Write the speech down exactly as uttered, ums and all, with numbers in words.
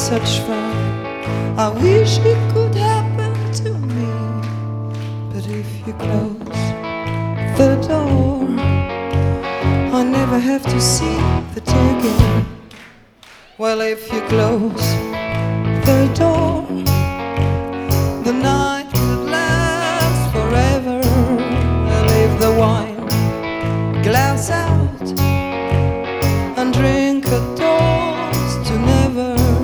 such fun. I wish it could happen to me, but if you close the door, I never have to see the again. Well, if you close the door, the night